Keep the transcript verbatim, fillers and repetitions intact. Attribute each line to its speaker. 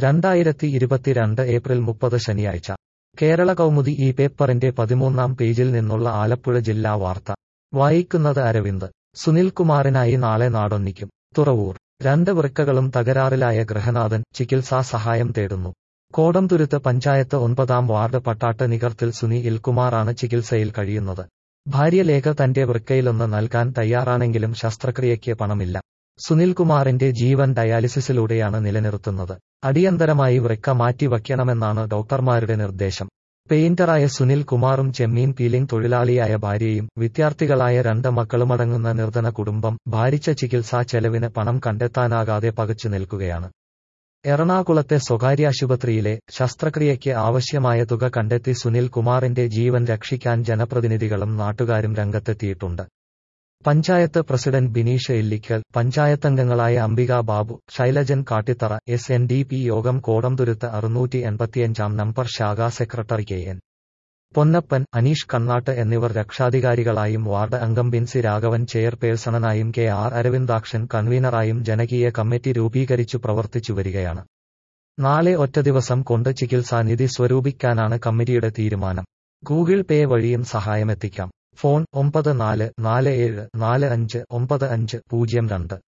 Speaker 1: രണ്ടായിരത്തി ഇരുപത്തിരണ്ട് ഏപ്രിൽ മുപ്പത് ശനിയാഴ്ച കേരള കൗമുദി ഈ പേപ്പറിന്റെ പതിമൂന്നാം പേജിൽ നിന്നുള്ള ആലപ്പുഴ ജില്ലാ വാർത്ത വായിക്കുന്നത് അരവിന്ദ്. സുനിൽകുമാറിനായി നാളെ നാടൊന്നിക്കും. തുറവൂർ. രണ്ട് വൃക്കകളും തകരാറിലായ ഗൃഹനാഥൻ ചികിത്സാ സഹായം തേടുന്നു. കോടംതുരുത്ത് പഞ്ചായത്ത് ഒൻപതാം വാർഡ് പട്ടാട്ട് നികർത്തിൽ സുനിൽ കുമാറാണ് ചികിത്സയിൽ കഴിയുന്നത്. ഭാര്യ ലേഖ തന്റെ വൃക്കയിലൊന്ന് നൽകാൻ തയ്യാറാണെങ്കിലും ശസ്ത്രക്രിയയ്ക്ക് പണമില്ല. സുനിൽകുമാറിന്റെ ജീവൻ ഡയാലിസിസിലൂടെയാണ് നിലനിർത്തുന്നത്. അടിയന്തരമായി വൃക്ക മാറ്റി വയ്ക്കണമെന്നാണ് ഡോക്ടർമാരുടെ നിർദ്ദേശം. പെയിന്ററായ സുനിൽ കുമാറും ചെമ്മീൻ പീലിംഗ് തൊഴിലാളിയായ ഭാര്യയും വിദ്യാർത്ഥികളായ രണ്ട് മക്കളുമടങ്ങുന്ന നിർധന കുടുംബം ഭാരിച്ച ചികിത്സാ ചെലവിന് പണം കണ്ടെത്താനാകാതെ പകച്ചു നിൽക്കുകയാണ്. എറണാകുളത്തെ സ്വകാര്യാശുപത്രിയിലെ ശസ്ത്രക്രിയയ്ക്ക് ആവശ്യമായ തുക കണ്ടെത്തി സുനിൽ കുമാറിന്റെ ജീവൻ രക്ഷിക്കാൻ ജനപ്രതിനിധികളും നാട്ടുകാരും രംഗത്തെത്തിയിട്ടുണ്ട്. പഞ്ചായത്ത് പ്രസിഡന്റ് ബിനീഷ് ഇല്ലിക്കൽ, പഞ്ചായത്തംഗങ്ങളായ Ambika Babu, Shailajan Kattithara, S N D P Yogam Kodamthuruthu അറുന്നൂറ്റി എൺപത്തിയഞ്ചാം നമ്പർ ശാഖാ secretary K N Ponnappan, Aneesh Kannattu എന്നിവർ രക്ഷാധികാരികളായും വാർഡ് അംഗം ബിൻസി രാഘവൻ ചെയർപേഴ്സണായും കെ ആർ അരവിന്ദാക്ഷൻ കൺവീനറായും ജനകീയ കമ്മിറ്റി രൂപീകരിച്ചു പ്രവർത്തിച്ചു വരികയാണ്. നാളെ ഒറ്റ ദിവസം കൊണ്ട് ചികിത്സാ നിധി സ്വരൂപിക്കാനാണ് കമ്മിറ്റിയുടെ തീരുമാനം. ഗൂഗിൾ പേ വഴിയും സഹായമെത്തിക്കാം. ഫോൺ ഒമ്പത് നാല് നാല് ഏഴ് നാല് അഞ്ച് ഒമ്പത് അഞ്ച് പൂജ്യം രണ്ട്.